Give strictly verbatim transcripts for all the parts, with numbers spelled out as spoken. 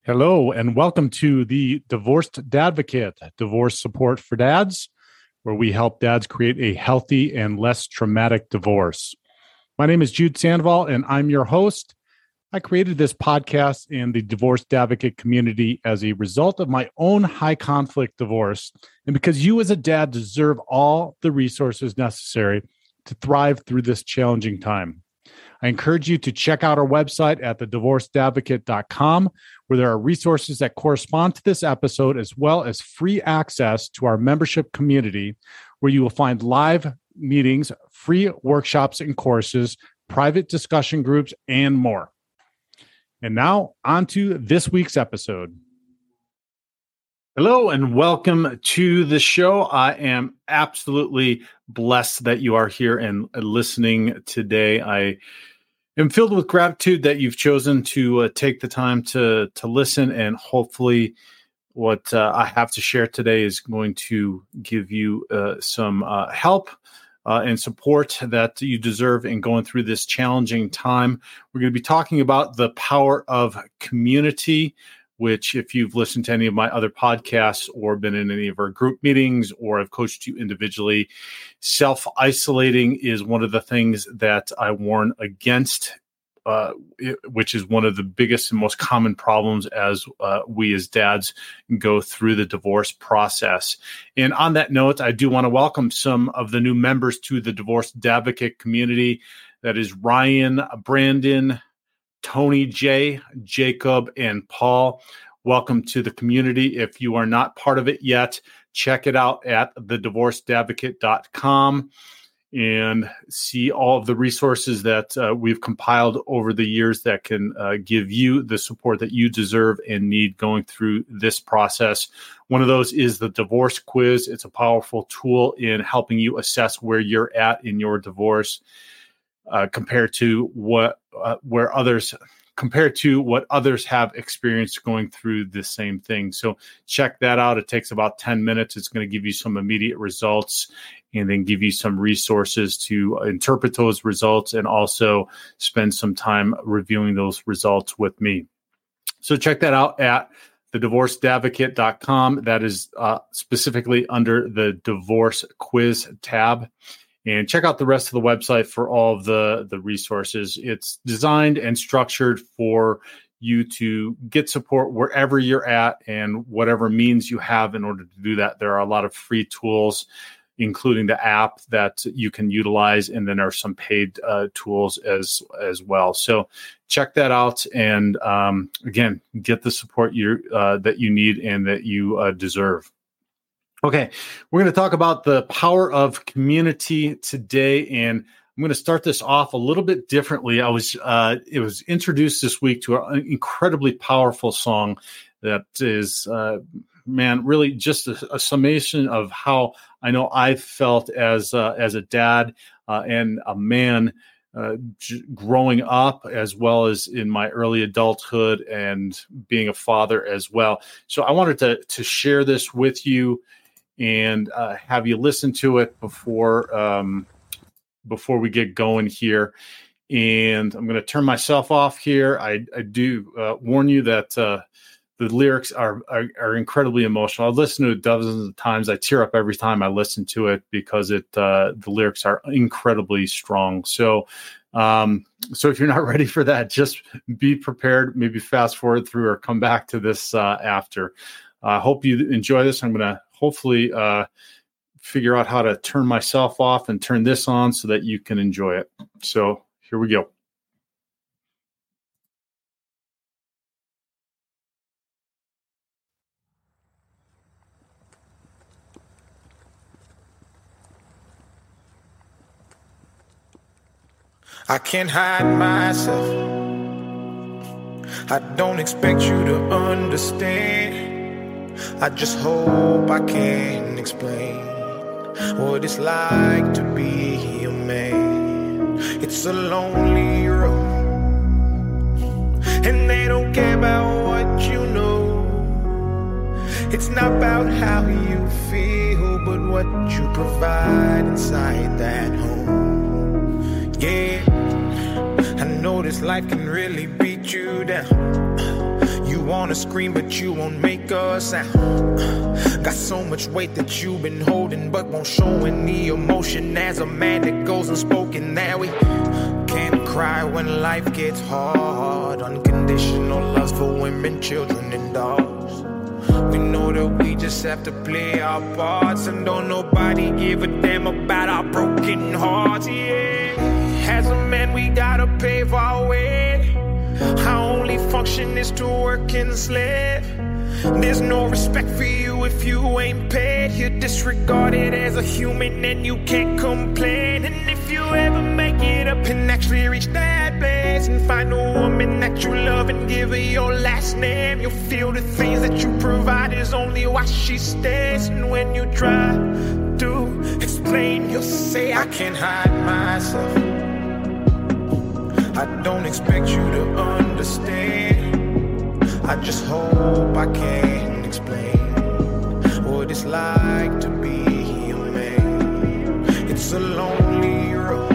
Hello, and welcome to the Divorced Dadvocate, divorce support for dads, where we help dads create a healthy and less traumatic divorce. My name is Jude Sandoval, and I'm your host. I created this podcast in the Divorced Dadvocate community as a result of my own high-conflict divorce, and because you as a dad deserve all the resources necessary to thrive through this challenging time. I encourage you to check out our website at the divorced advocate dot com, where there are resources that correspond to this episode, as well as free access to our membership community, where you will find live meetings, free workshops and courses, private discussion groups, and more. And now, on to this week's episode. Hello, and welcome to the show. I am absolutely blessed that you are here and listening today. I am filled with gratitude that you've chosen to uh, take the time to, to listen, and hopefully what uh, I have to share today is going to give you uh, some uh, help uh, and support that you deserve in going through this challenging time. We're going to be talking about the power of community, which, if you've listened to any of my other podcasts or been in any of our group meetings or I've coached you individually, self-isolating is one of the things that I warn against, uh, it, which is one of the biggest and most common problems as uh, we as dads go through the divorce process. And on that note, I do want to welcome some of the new members to the Divorced Dadvocate community. That is Ryan, Brandon, Tony J, Jacob, and Paul. Welcome to the community. If you are not part of it yet, check it out at the divorced advocate dot com and see all of the resources that uh, we've compiled over the years that can uh, give you the support that you deserve and need going through this process. One of those is the divorce quiz. It's a powerful tool in helping you assess where you're at in your divorce. Uh, compared to what uh, where others compared to what others have experienced going through the same thing. So check that out. It takes about ten minutes. It's going to give you some immediate results and then give you some resources to interpret those results and also spend some time reviewing those results with me. So check that out at the divorced advocate dot com. That is uh, specifically under the divorce quiz tab. And check out the rest of the website for all of the, the resources. It's designed and structured for you to get support wherever you're at and whatever means you have in order to do that. There are a lot of free tools, including the app that you can utilize, and then there are some paid uh, tools as as well. So check that out, and um, again, get the support you uh, that you need and that you uh, deserve. Okay, we're going to talk about the power of community today, and I'm going to start this off a little bit differently. I was uh, it was introduced this week to an incredibly powerful song that is, uh, man, really just a, a summation of how I know I felt as uh, as a dad uh, and a man uh, j- growing up, as well as in my early adulthood and being a father as well. So I wanted to to share this with you and uh, have you listen to it before um, before we get going here. And I'm going to turn myself off here. I, I do uh, warn you that uh, the lyrics are, are are incredibly emotional. I've listened to it dozens of times. I tear up every time I listen to it because it uh, the lyrics are incredibly strong. So um, so if you're not ready for that, just be prepared. Maybe fast forward through or come back to this uh, after. I uh, hope you enjoy this. I'm going to hopefully uh, figure out how to turn myself off and turn this on so that you can enjoy it. So here we go. I can't hide myself. I don't expect you to understand. I just hope I can explain what it's like to be a man. It's a lonely road, and they don't care about what you know. It's not about how you feel, but what you provide inside that home. Yeah, I know this life can really beat you down. You wanna scream, but you won't make a sound. Got so much weight that you've been holding, but won't show any emotion. As a man that goes unspoken, that we can't cry when life gets hard. Unconditional loves for women, children, and dogs. We know that we just have to play our parts, and don't nobody give a damn about our broken hearts, yeah. As a man, we gotta pave our way. Our only function is to work and slave. There's no respect for you if you ain't paid. You're disregarded as a human and you can't complain. And if you ever make it up and actually reach that place and find a woman that you love and give her your last name, you'll feel the things that you provide is only why she stays. And when you try to explain, you'll say, I can't hide myself. I don't expect you to understand. I just hope I can explain what it's like to be a man. It's a lonely road,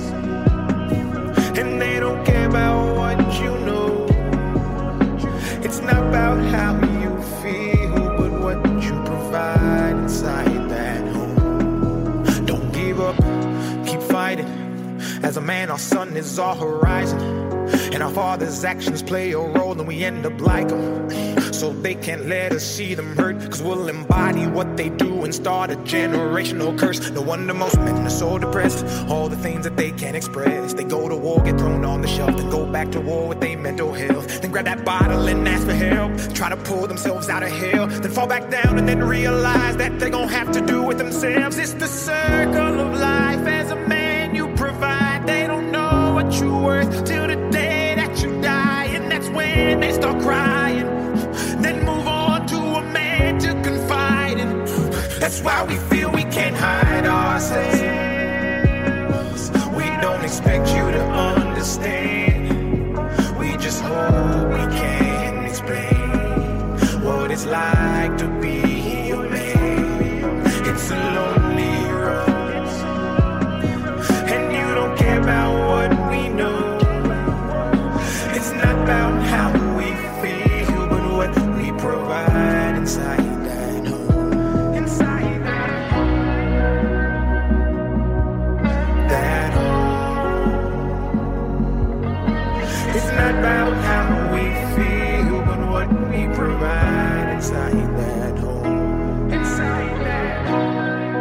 and they don't care about what you know. It's not about how you feel, but what you provide inside that home. Don't give up, keep fighting. As a man, our sun is our horizon, and our father's actions play a role, and we end up like them. So they can't let us see them hurt, cause we'll embody what they do and start a generational curse. No wonder most men are so depressed, all the things that they can't express. They go to war, get thrown on the shelf, then go back to war with their mental health. Then grab that bottle and ask for help, try to pull themselves out of hell, then fall back down and then realize that they're gonna have to do it themselves. It's the circle of life. As a man, you provide. They don't know what you're worth till the day that you die, and that's when they start crying. Then move on to a man to confide in. That's why we feel we can't hide ourselves. We don't expect you to understand. We just hope we can explain what it's like to be a man. It's a lonely road, and you don't care about what we know. It's not about how we feel, but what we provide inside that home. Inside that home. That home. It's not about how we feel, but what we provide inside that home. Inside that home.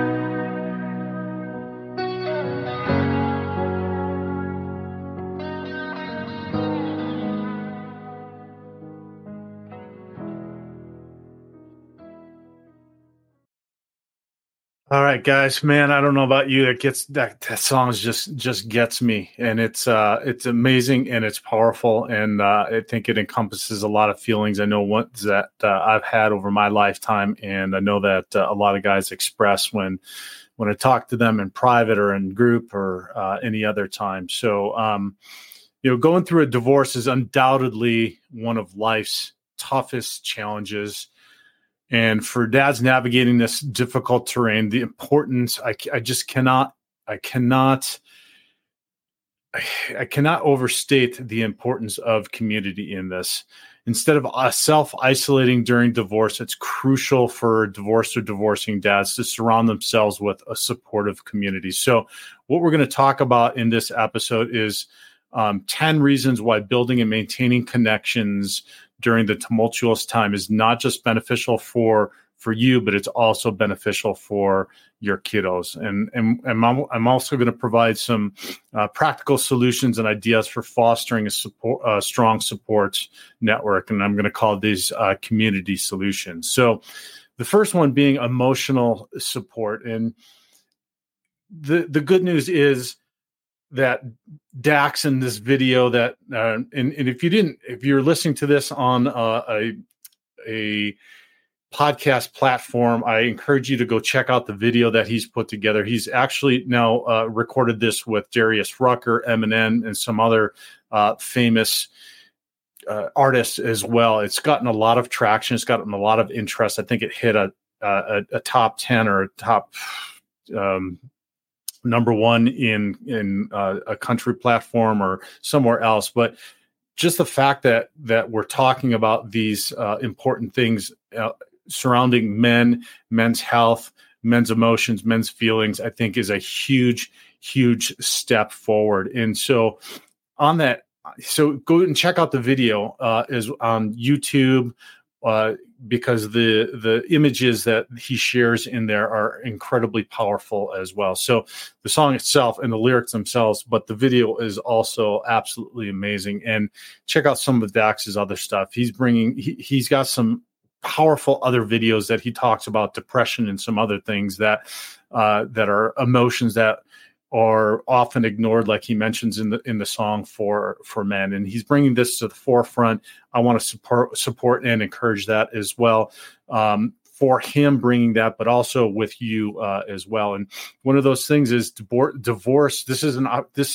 All right, guys, man, I don't know about you. That gets that, that song is just just gets me, and it's uh it's amazing and it's powerful, and uh, I think it encompasses a lot of feelings. I know ones that uh, I've had over my lifetime, and I know that uh, a lot of guys express when when I talk to them in private or in group or uh, any other time. So, um, you know, going through a divorce is undoubtedly one of life's toughest challenges. And for dads navigating this difficult terrain, the importance, I, I just cannot, I cannot, I, I cannot overstate the importance of community in this. Instead of uh, self-isolating during divorce, it's crucial for divorced or divorcing dads to surround themselves with a supportive community. So what we're going to talk about in this episode is um, ten reasons why building and maintaining connections during the tumultuous time is not just beneficial for for you, but it's also beneficial for your kiddos. And and, and I'm, I'm also going to provide some uh, practical solutions and ideas for fostering a support, uh, strong support network. And I'm going to call these uh, community solutions. So the first one being emotional support. And the the good news is that Dax in this video that, uh, and, and if you didn't, if you're listening to this on uh, a, a podcast platform, I encourage you to go check out the video that he's put together. He's actually now uh, recorded this with Darius Rucker, Eminem, and some other uh, famous uh, artists as well. It's gotten a lot of traction. It's gotten a lot of interest. I think it hit a, a, a top ten or a top, um, number one in in uh, a country platform or somewhere else. But just the fact that that we're talking about these uh, important things uh, surrounding men, men's health, men's emotions, men's feelings, I think is a huge, huge step forward. And so on that, so go and check out the video uh, is on YouTube uh, because the the images that he shares in there are incredibly powerful as well. So the song itself and the lyrics themselves, but the video is also absolutely amazing. And check out some of Dax's other stuff. He's bringing, he, he's got some powerful other videos that he talks about depression and some other things that uh, that are emotions that are often ignored, like he mentions in the in the song for for men. And he's bringing this to the forefront. I want to support support and encourage that as well. Um, for him bringing that, but also with you uh, as well. And one of those things is divorce. divorce. This is an this.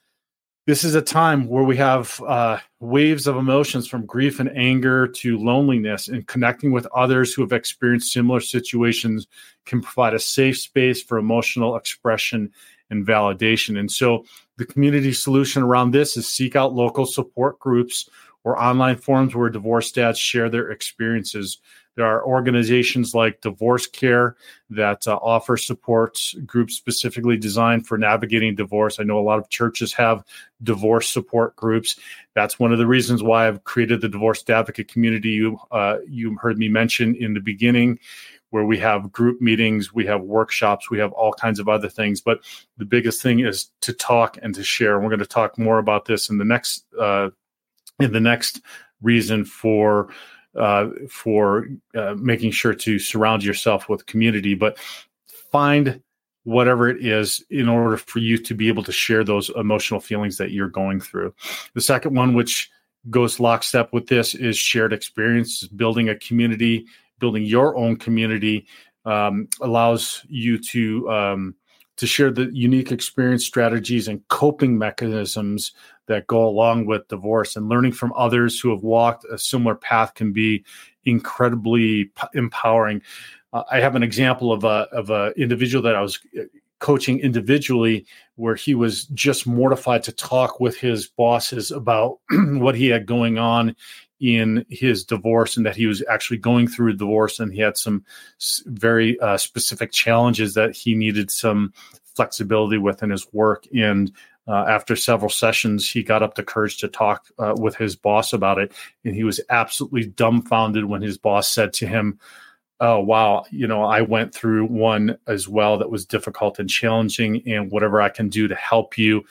This is a time where we have uh, waves of emotions from grief and anger to loneliness, and connecting with others who have experienced similar situations can provide a safe space for emotional expression and validation. And so the community solution around this is seek out local support groups or online forums where divorced dads share their experiences. There are organizations like Divorce Care that uh, offer support groups specifically designed for navigating divorce. I know a lot of churches have divorce support groups. That's one of the reasons why I've created the Divorced Advocate community you, uh, you heard me mention in the beginning, where we have group meetings, we have workshops, we have all kinds of other things. But the biggest thing is to talk and to share. And we're going to talk more about this in the next uh, in the next reason for uh, for uh, making sure to surround yourself with community. But find whatever it is in order for you to be able to share those emotional feelings that you're going through. The second one, which goes lockstep with this, is shared experience. Building a community, building your own community um, allows you to um, to share the unique experience, strategies, and coping mechanisms that go along with divorce. And learning from others who have walked a similar path can be incredibly p- empowering. Uh, I have an example of a of a individual that I was coaching individually, where he was just mortified to talk with his bosses about what he had going on in his divorce, and that he was actually going through a divorce, and he had some very uh, specific challenges that he needed some flexibility with in his work. And uh, after several sessions, he got up the courage to talk uh, with his boss about it. And he was absolutely dumbfounded when his boss said to him, "Oh, wow, you know, I went through one as well that was difficult and challenging, and whatever I can do to help you,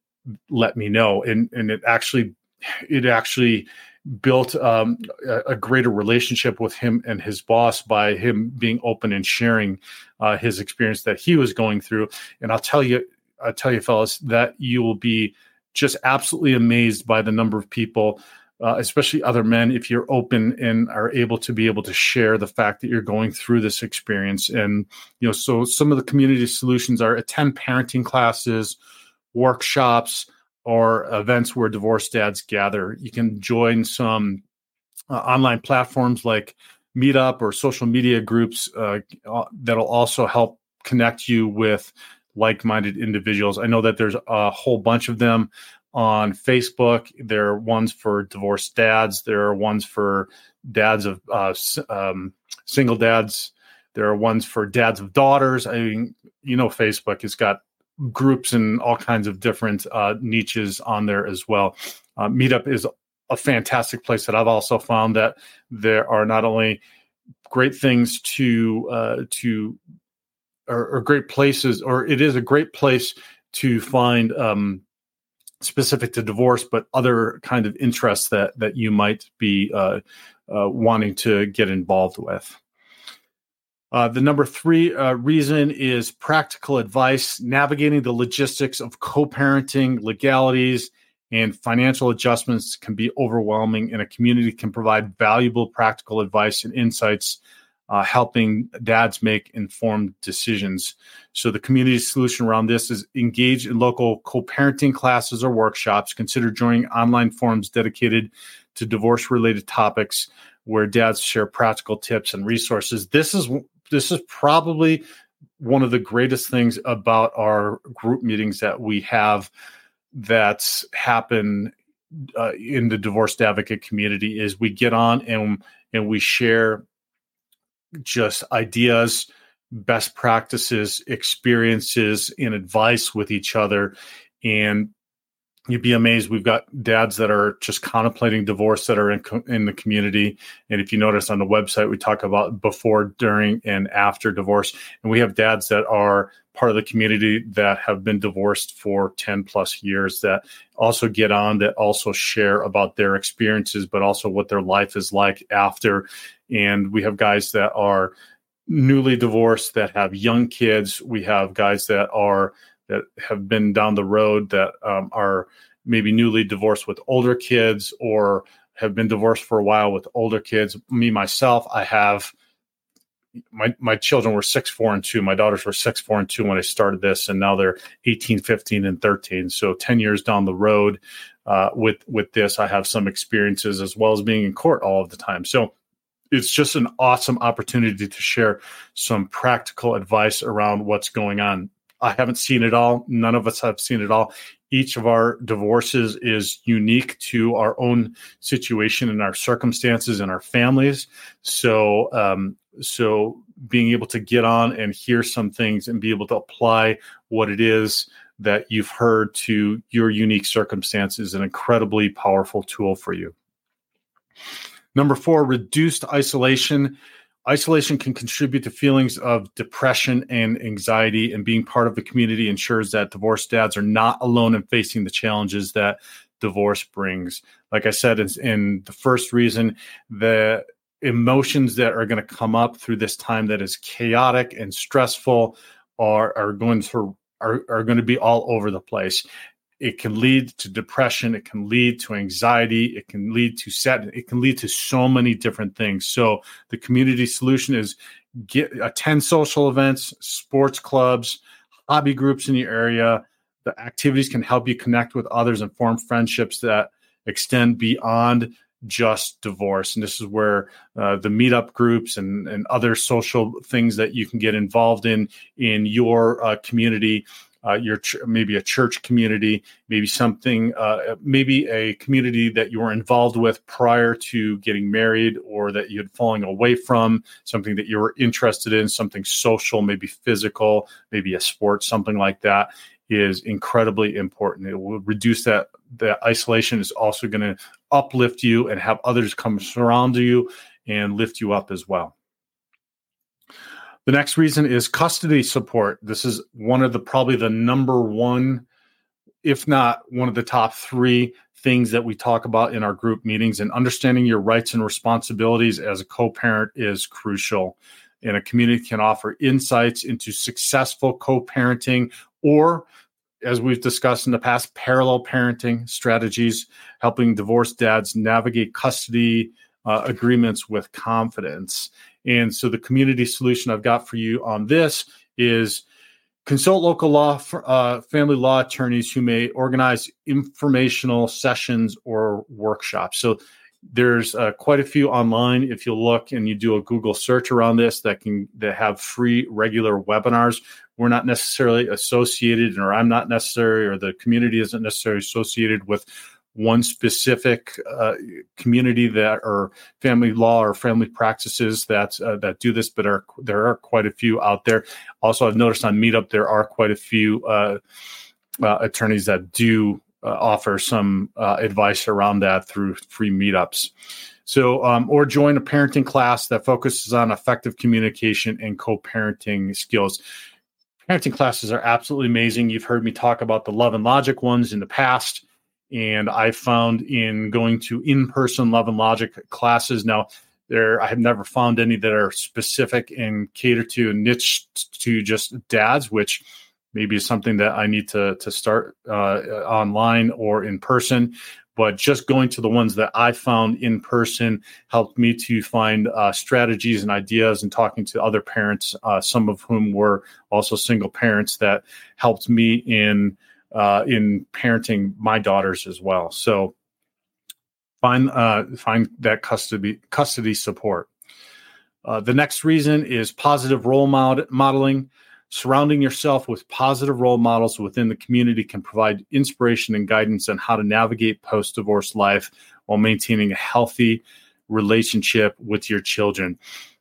let me know." And and it actually, it actually built um, a, a greater relationship with him and his boss by him being open and sharing uh, his experience that he was going through. And I'll tell you, I'll tell you, fellas, that you will be just absolutely amazed by the number of people, Uh, especially other men, if you're open and are able to be able to share the fact that you're going through this experience. And, you know, so some of the community solutions are attend parenting classes, workshops, or events where divorced dads gather. You can join some uh, online platforms like Meetup or social media groups uh, that'll also help connect you with like-minded individuals. I know that there's a whole bunch of them on Facebook. There are ones for divorced dads. There are ones for dads of uh, um, single dads. There are ones for dads of daughters. I mean, you know, Facebook has got groups and all kinds of different uh, niches on there as well. Uh, Meetup is a fantastic place that I've also found that there are not only great things to uh, to or, or great places, or it is a great place to find um, specific to divorce, but other kind of interests that that you might be uh, uh, wanting to get involved with. Uh, the number three uh, reason is practical advice. Navigating the logistics of co-parenting, legalities, and financial adjustments can be overwhelming, and a community can provide valuable practical advice and insights, uh, helping dads make informed decisions. So the community solution around this is engage in local co-parenting classes or workshops. Consider joining online forums dedicated to divorce-related topics where dads share practical tips and resources. This is this is probably one of the greatest things about our group meetings that we have that happen uh, in the divorced advocate community is we get on and and we share just ideas, best practices, experiences, and advice with each other. And you'd be amazed. We've got dads that are just contemplating divorce that are in, co- in the community. And if you notice on the website, we talk about before, during, and after divorce. And we have dads that are part of the community that have been divorced for ten plus years that also get on, that also share about their experiences, but also what their life is like after. And we have guys that are newly divorced that have young kids. We have guys that are that have been down the road that um, are maybe newly divorced with older kids, or have been divorced for a while with older kids. Me, myself, I have, my my children were six, four, and two. My daughters were six, four, and two when I started this, and now they're eighteen, fifteen, and thirteen. So ten years down the road uh, with, with this, I have some experiences as well as being in court all of the time. So it's just an awesome opportunity to share some practical advice around what's going on. I haven't seen it all. None of us have seen it all. Each of our divorces is unique to our own situation and our circumstances and our families. So, um, so being able to get on and hear some things and be able to apply what it is that you've heard to your unique circumstances is an incredibly powerful tool for you. Number four, reduced isolation. Isolation can contribute to feelings of depression and anxiety, and being part of the community ensures that divorced dads are not alone in facing the challenges that divorce brings. Like I said, in, in the first reason, the emotions that are going to come up through this time that is chaotic and stressful are, are going to are, are going to be all over the place. It can lead to depression. It can lead to anxiety. It can lead to sad. It can lead to so many different things. So the community solution is get attend social events, sports clubs, hobby groups in your area. The activities can help you connect with others and form friendships that extend beyond just divorce. And this is where uh, the meetup groups and, and other social things that you can get involved in in your uh, community. Uh, your ch- maybe a church community, maybe something, uh, maybe a community that you were involved with prior to getting married, or that you had fallen away from, something that you were interested in, something social, maybe physical, maybe a sport, something like that is incredibly important. It will reduce that. The isolation is also going to uplift you and have others come surround you and lift you up as well. The next reason is custody support. This is one of the probably the number one, if not one of the top three things that we talk about in our group meetings. And understanding your rights and responsibilities as a co-parent is crucial. And a community can offer insights into successful co-parenting, or, as we've discussed in the past, parallel parenting strategies, helping divorced dads navigate custody uh, agreements with confidence. And so the community solution I've got for you on this is consult local law, uh, family law attorneys who may organize informational sessions or workshops. So there's uh, quite a few online. If you look and you do a Google search around this, that can that have free regular webinars. We're not necessarily associated, or I'm not necessarily, or the community isn't necessarily associated with one specific uh, community that, or family law or family practices that uh, that do this, but are there are quite a few out there. Also, I've noticed on Meetup there are quite a few uh, uh, attorneys that do uh, offer some uh, advice around that through free meetups. So, um, or join a parenting class that focuses on effective communication and co-parenting skills. Parenting classes are absolutely amazing. You've heard me talk about the Love and Logic ones in the past. And I found in going to in-person Love and Logic classes, now there I have never found any that are specific and cater to and niche to just dads, which maybe is something that I need to to start uh, online or in person. But just going to the ones that I found in person helped me to find uh, strategies and ideas, and talking to other parents, uh, some of whom were also single parents, that helped me in Uh, in parenting my daughters as well. So find uh, find that custody custody support. Uh, the next reason is positive role mod- modeling. Surrounding yourself with positive role models within the community can provide inspiration and guidance on how to navigate post-divorce life while maintaining a healthy relationship with your children.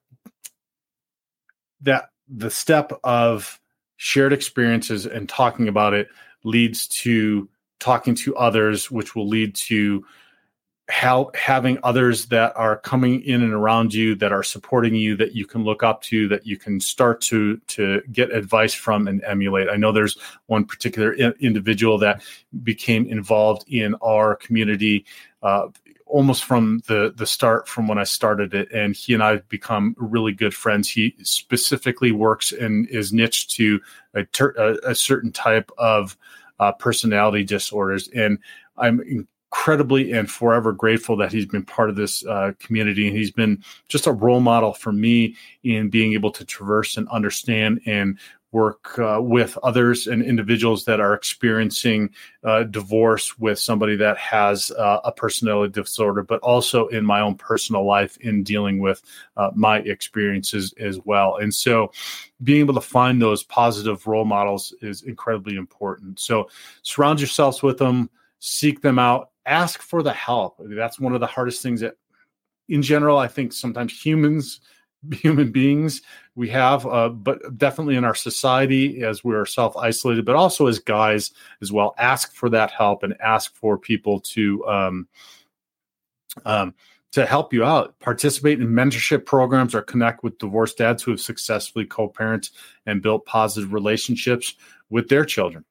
That the step of shared experiences and talking about it leads to talking to others, which will lead to how having others that are coming in and around you, that are supporting you, that you can look up to, that you can start to to get advice from and emulate. I know there's one particular I- individual that became involved in our community uh, almost from the the start, from when I started it, and he and I have become really good friends. He specifically works and is niched to a, ter- a, a certain type of uh, personality disorders, and I'm in- incredibly and forever grateful that he's been part of this uh, community. And he's been just a role model for me in being able to traverse and understand and work uh, with others and individuals that are experiencing uh, divorce with somebody that has uh, a personality disorder, but also in my own personal life in dealing with uh, my experiences as well. And so being able to find those positive role models is incredibly important. So surround yourselves with them, seek them out, ask for the help. That's one of the hardest things that, in general, I think sometimes humans, human beings, we have, uh, but definitely in our society as we're self-isolated, but also as guys as well, ask for that help and ask for people to um, um, to help you out. Participate in mentorship programs or connect with divorced dads who have successfully co-parented and built positive relationships with their children.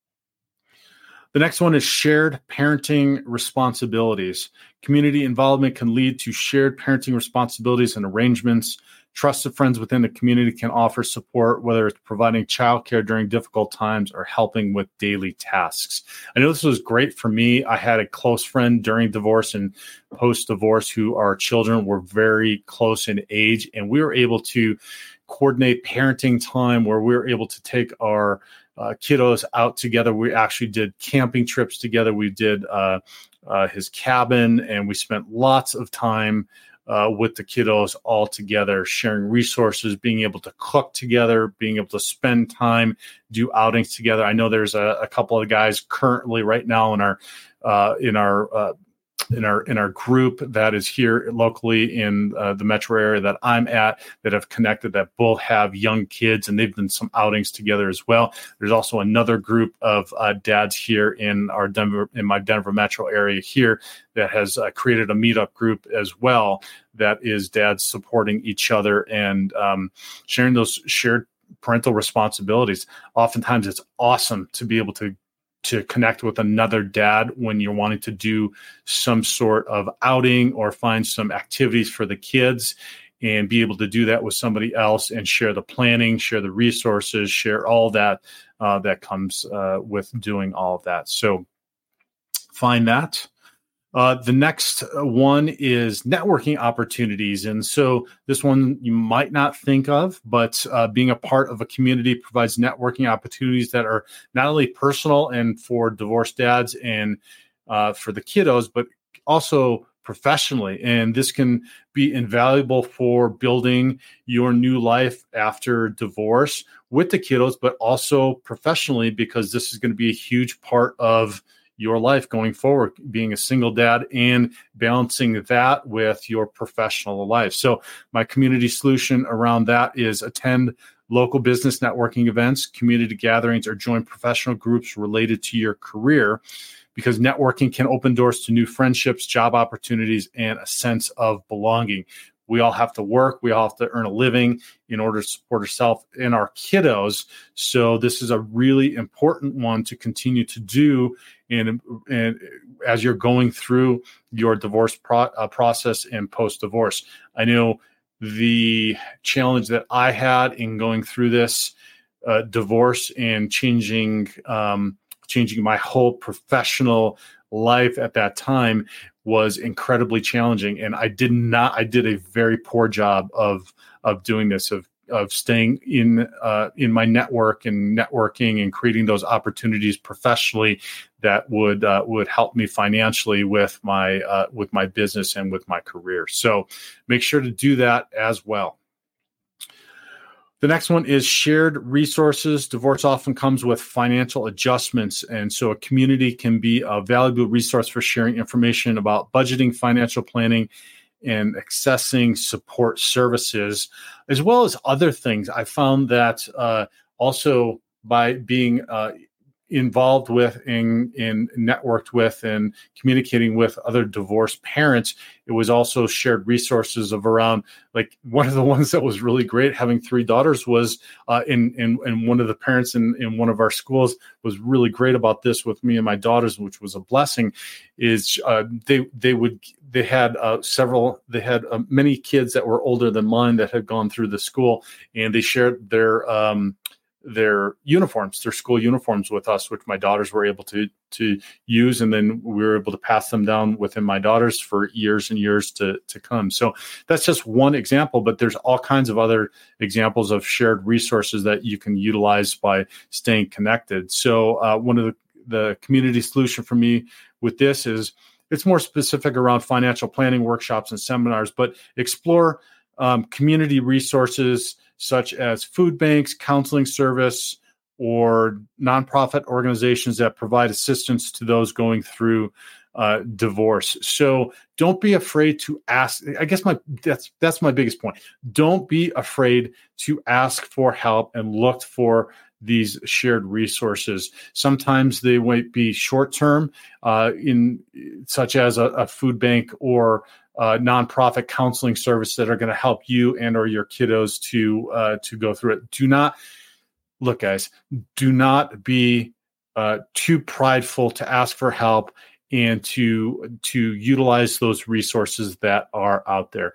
The next one is shared parenting responsibilities. Community involvement can lead to shared parenting responsibilities and arrangements. Trusted friends within the community can offer support, whether it's providing childcare during difficult times or helping with daily tasks. I know this was great for me. I had a close friend during divorce and post-divorce who our children were very close in age, and we were able to coordinate parenting time where we were able to take our Uh, kiddos out together. We actually did camping trips together. We did uh, uh, his cabin, and we spent lots of time uh, with the kiddos all together, sharing resources, being able to cook together, being able to spend time, do outings together. I know there's a, a couple of guys currently right now in our uh, in our uh, in our in our group that is here locally in uh, the metro area that I'm at, that have connected, that both have young kids, and they've done some outings together as well. There's also another group of uh, dads here in our Denver, in my Denver metro area here, that has uh, created a meetup group as well, that is dads supporting each other and um, sharing those shared parental responsibilities. Oftentimes it's awesome to be able to to connect with another dad when you're wanting to do some sort of outing or find some activities for the kids, and be able to do that with somebody else and share the planning, share the resources, share all that uh, that comes uh, with doing all of that. So find that. Uh, the next one is networking opportunities. And so this one you might not think of, but uh, being a part of a community provides networking opportunities that are not only personal and for divorced dads and uh, for the kiddos, but also professionally. And this can be invaluable for building your new life after divorce with the kiddos, but also professionally, because this is going to be a huge part of your life going forward, being a single dad and balancing that with your professional life. So my community solution around that is attend local business networking events, community gatherings, or join professional groups related to your career, because networking can open doors to new friendships, job opportunities, and a sense of belonging. We all have to work. We all have to earn a living in order to support ourselves and our kiddos. So this is a really important one to continue to do. And, and as you're going through your divorce pro, uh, process and post-divorce, I know the challenge that I had in going through this uh, divorce and changing, um, changing my whole professional life at that time was incredibly challenging. And I did not, I did a very poor job of, of doing this, of, of staying in, uh, in my network and networking and creating those opportunities professionally that would, uh, would help me financially with my, uh, with my business and with my career. So make sure to do that as well. The next one is shared resources. Divorce often comes with financial adjustments, and so a community can be a valuable resource for sharing information about budgeting, financial planning, and accessing support services, as well as other things. I found that uh, also by being uh, involved with and, and networked with and communicating with other divorced parents, it was also shared resources of around, like one of the ones that was really great having three daughters was uh, in, in, in one of the parents in, in one of our schools was really great about this with me and my daughters, which was a blessing, is uh, they, they would, they had uh, several, they had uh, many kids that were older than mine that had gone through the school, and they shared their, um, their uniforms, their school uniforms with us, which my daughters were able to to use. And then we were able to pass them down within my daughters for years and years to, to come. So that's just one example, but there's all kinds of other examples of shared resources that you can utilize by staying connected. So uh, one of the, the community solution for me with this is it's more specific around financial planning workshops and seminars, but explore um, community resources such as food banks, counseling service, or nonprofit organizations that provide assistance to those going through uh, divorce. So don't be afraid to ask. I guess my that's that's my biggest point. Don't be afraid to ask for help and look for these shared resources. Sometimes they might be short term, uh, in such as a, a food bank or Uh, nonprofit counseling service that are going to help you and or your kiddos to uh, to go through it. Do not look, guys. Do not be uh, too prideful to ask for help and to to utilize those resources that are out there.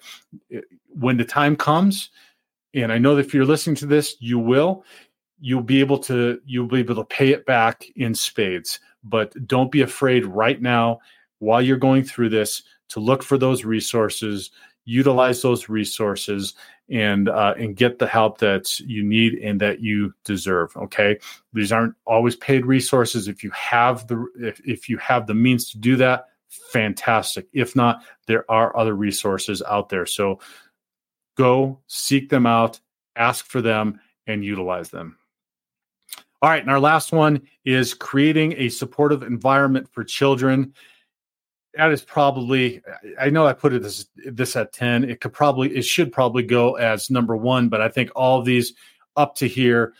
When the time comes, and I know that if you're listening to this, you will. You'll be able to you'll be able to pay it back in spades. But don't be afraid right now while you're going through this to look for those resources, utilize those resources, and uh, and get the help that you need and that you deserve. Okay, these aren't always paid resources. If you have the if, if you have the means to do that, fantastic. If not, there are other resources out there. So go seek them out, ask for them, and utilize them. All right, and our last one is creating a supportive environment for children. That is probably, I know I put it this, this at ten. It could probably, it should probably go as number one, but I think all of these up to here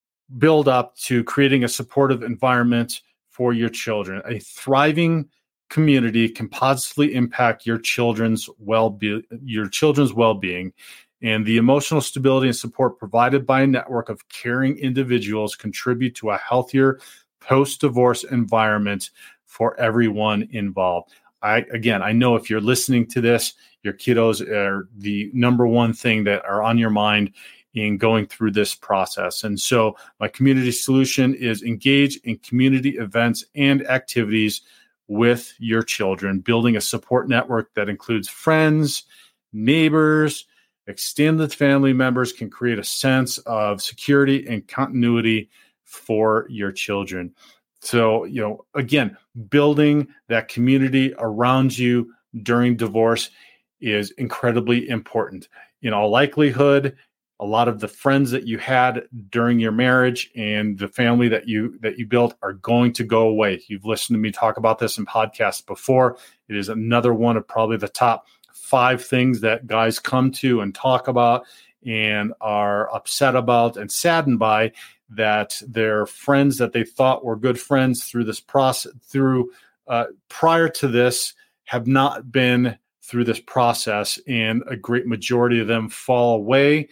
build up to creating a supportive environment for your children. A thriving community can positively impact your children's well-being, your children's well-being, and the emotional stability and support provided by a network of caring individuals contribute to a healthier post-divorce environment for everyone involved. I, again, I know if you're listening to this, your kiddos are the number one thing that are on your mind in going through this process. And so my community solution is engage in community events and activities with your children, building a support network that includes friends, neighbors, extended family members can create a sense of security and continuity for your children. So, you know, again, building that community around you during divorce is incredibly important. In all likelihood, a lot of the friends that you had during your marriage and the family that you that you built are going to go away. You've listened to me talk about this in podcasts before. It is another one of probably the top five things that guys come to and talk about and are upset about and saddened by, that their friends that they thought were good friends through this process, through uh, prior to this, have not been through this process, and a great majority of them fall away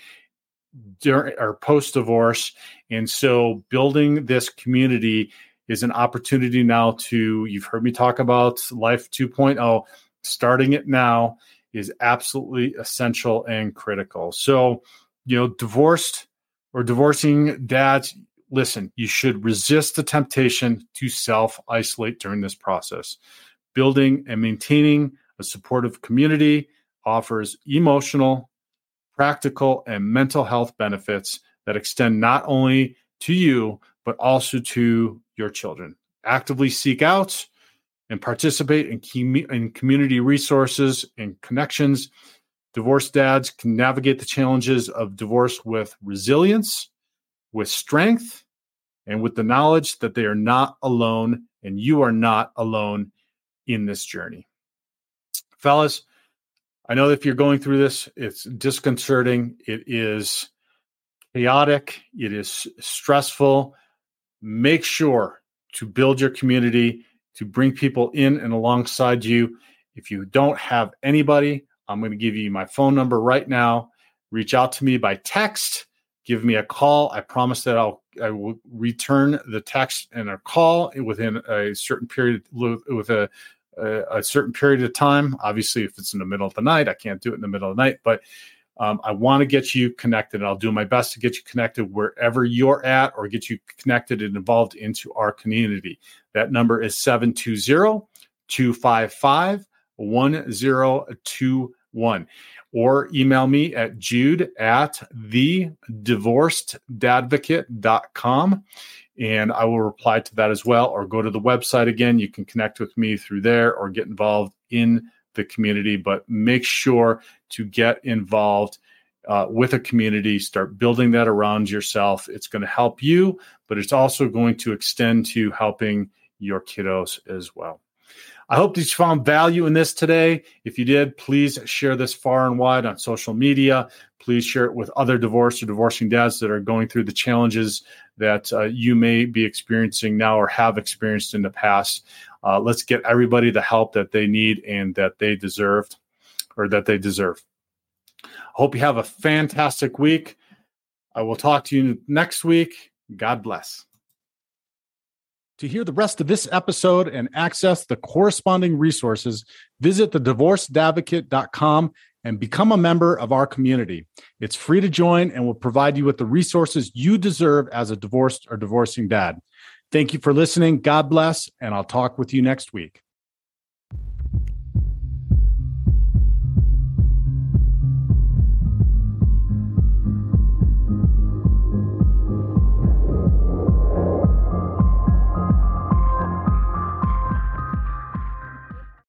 during or post-divorce. And so building this community is an opportunity now to, you've heard me talk about Life two point oh, starting it now is absolutely essential and critical. So, you know, divorced or divorcing dads, listen, you should resist the temptation to self-isolate during this process. Building and maintaining a supportive community offers emotional, practical, and mental health benefits that extend not only to you, but also to your children. Actively seek out and participate in, key, in community resources and connections Divorced dads can navigate the challenges of divorce with resilience, with strength, and with the knowledge that they are not alone, and you are not alone in this journey. Fellas, I know that if you're going through this, it's disconcerting. It is chaotic. It is stressful. Make sure to build your community, to bring people in and alongside you. If you don't have anybody, I'm going to give you my phone number right now. Reach out to me by text. Give me a call. I promise that I'll I will return the text and a call within a certain period with a, a a certain period of time. Obviously, if it's in the middle of the night, I can't do it in the middle of the night. But um, I want to get you connected. I'll do my best to get you connected wherever you're at, or get you connected and involved into our community. That number is seven two zero, two five five, one zero two one. Or email me at jude at the divorced dadvocate dot com, and I will reply to that as well. Or go to the website again. You can connect with me through there or get involved in the community. But make sure to get involved uh, with a community. Start building that around yourself. It's going to help you, but it's also going to extend to helping your kiddos as well. I hope that you found value in this today. If you did, please share this far and wide on social media. Please share it with other divorced or divorcing dads that are going through the challenges that uh, you may be experiencing now or have experienced in the past. Uh, let's get everybody the help that they need and that they deserved or that they deserve. I hope you have a fantastic week. I will talk to you next week. God bless. To hear the rest of this episode and access the corresponding resources, visit the divorced advocate dot com and become a member of our community. It's free to join and will provide you with the resources you deserve as a divorced or divorcing dad. Thank you for listening. God bless, and I'll talk with you next week.